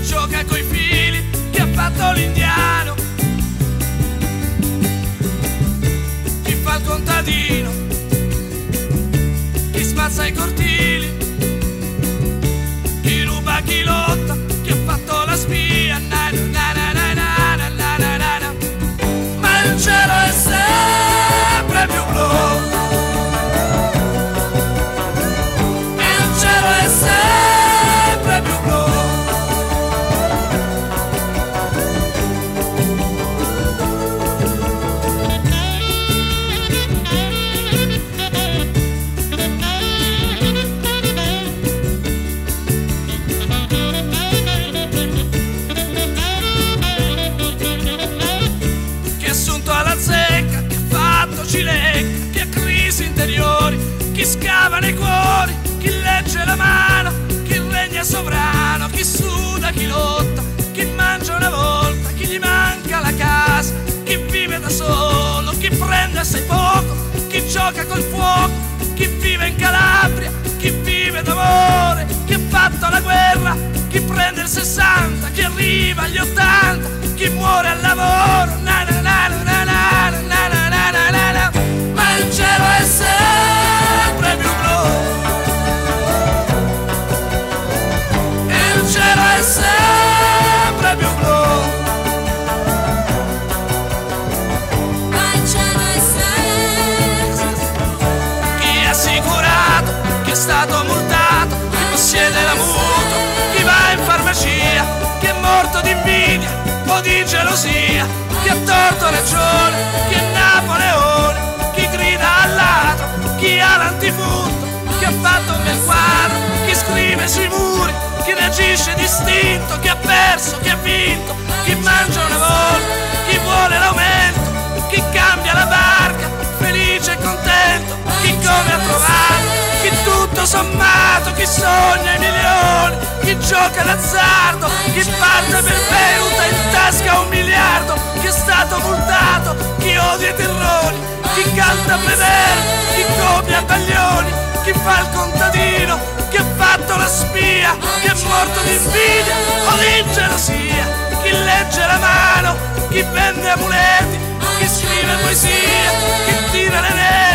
gioca coi fili, chi ha fatto l'indiano, chi fa il contadino, chi spazza i cortili, chi ruba, chi lotta, chi ha fatto la spia, na na na na na na na na na na. Ma il cielo è sempre più blu, il cielo è sempre più blu. Cilecca, chi ha crisi interiori, chi scava nei cuori, chi legge la mano, chi regna sovrano, chi suda, chi lotta, chi mangia una volta, chi gli manca la casa, chi vive da solo, chi prende assai poco, chi gioca col fuoco, chi vive in Calabria, chi vive d'amore, chi ha fatto la guerra, chi prende il 60, chi arriva agli 80, chi muore al lavoro, na na na na na na na na na na na. Ma il cielo è sempre più blu, il cielo è sempre più blu, ma il cielo è sempre chi è assicurato, chi è stato multato, chi possiede la mutua, chi va in farmacia, chi è morto di invidia o di gelosia, chi ha torto ragione, chi è Napoleone, chi grida al ladro, chi ha l'antifurto, chi ha fatto un bel quadro, chi scrive sui muri, chi reagisce distinto, chi ha perso, chi ha vinto, chi mangia una volta, chi vuole l'aumento, chi cambia la barca, felice e contento, chi come ha trovato, chi tutto sommato, chi sogna i milioni, chi gioca d'azzardo, chi parte per bevuta in tasca 1 miliardo, chi è stato multato, chi odia i terroni, chi canta Prever, chi copia Baglioni, chi fa il contadino, chi ha fatto la spia, chi è morto di invidia o di gelosia, chi legge la mano, chi vende amuleti, chi scrive poesia, chi tira le reti,